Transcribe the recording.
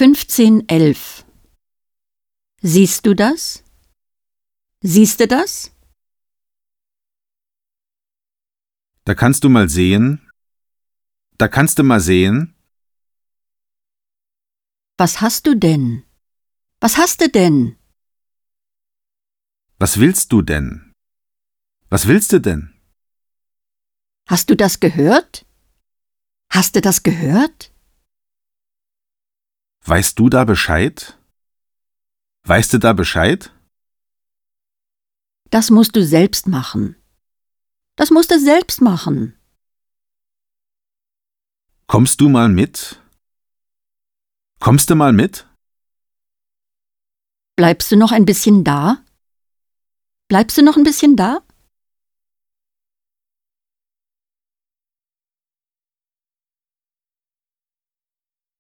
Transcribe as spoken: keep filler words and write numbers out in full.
fünfzehn elf. Siehst du das? Siehst du das? Da kannst du mal sehen. Da kannst du mal sehen. Was hast du denn? Was hast du denn? Was willst du denn? Was willst du denn? Hast du das gehört? Hast du das gehört? Weißt du da Bescheid? Weißt du da Bescheid? Das musst du selbst machen. Das musst du selbst machen. Kommst du mal mit? Kommst du mal mit? Bleibst du noch ein bisschen da? Bleibst du noch ein bisschen da?